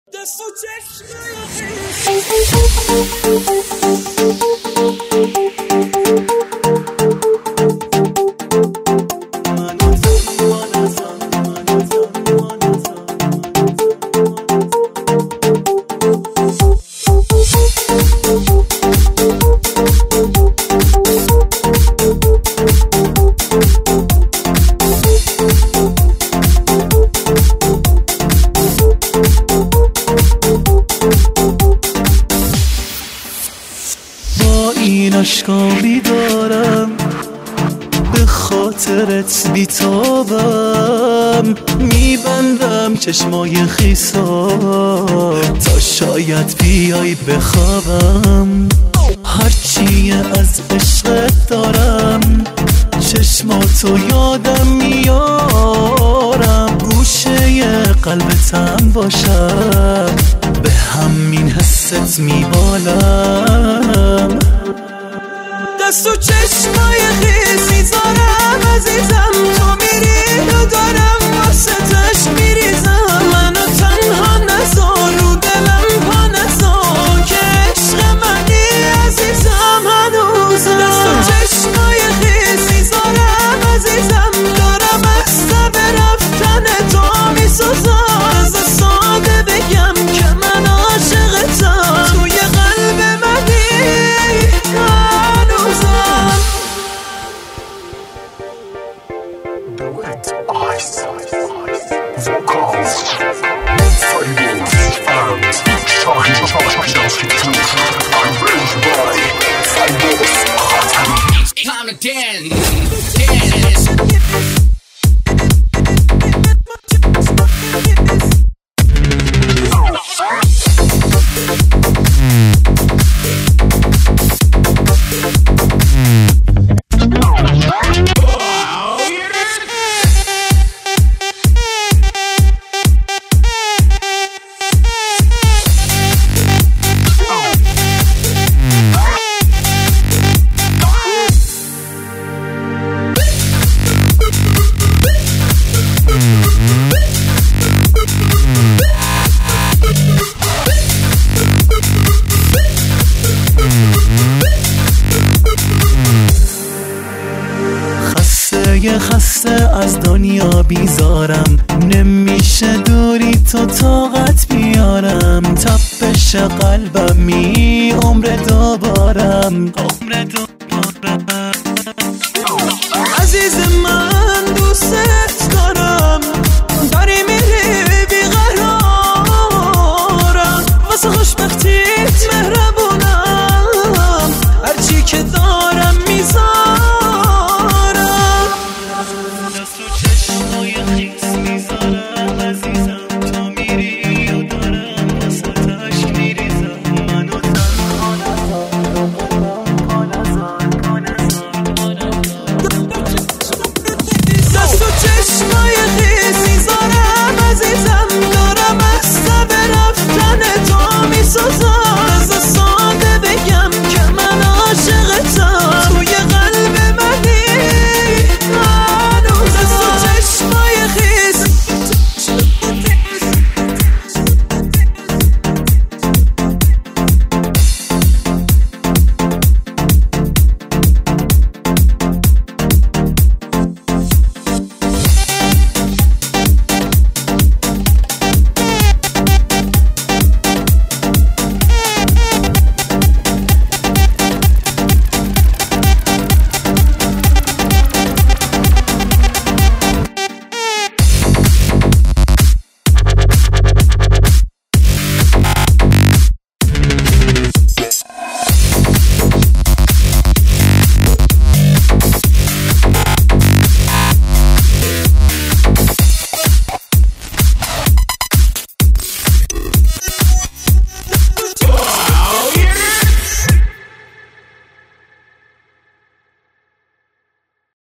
دست و این اشکامی دارم به خاطرت بیتابم، میبندم چشمای خیسا تا شاید بیای بخوابم. هرچی از عشقت دارم چشماتو یادم میارم، گوشه قلبتم باشم به همین حست میبالم. دست و چشمای خیسی زارم عزیزم، تو میری و دارم واسطش میریزم. منو تنها نذار رو دلم پا نذار که عشق منی عزیزم هنوزم. دست و چشمای خیسی زارم عزیزم، دارم احساب رفتن تو میسوزم. از ساده بگم که من عاشقتم، توی قلب منی هنوزم. Duet Ice Vocals Fables and Shahin I'm raised by Fables Khatami. Time to dance. خسته از دنیا بیزارم، نمیشه دوری تو طاقت بیارم. تپش قلبم عمر دوبارم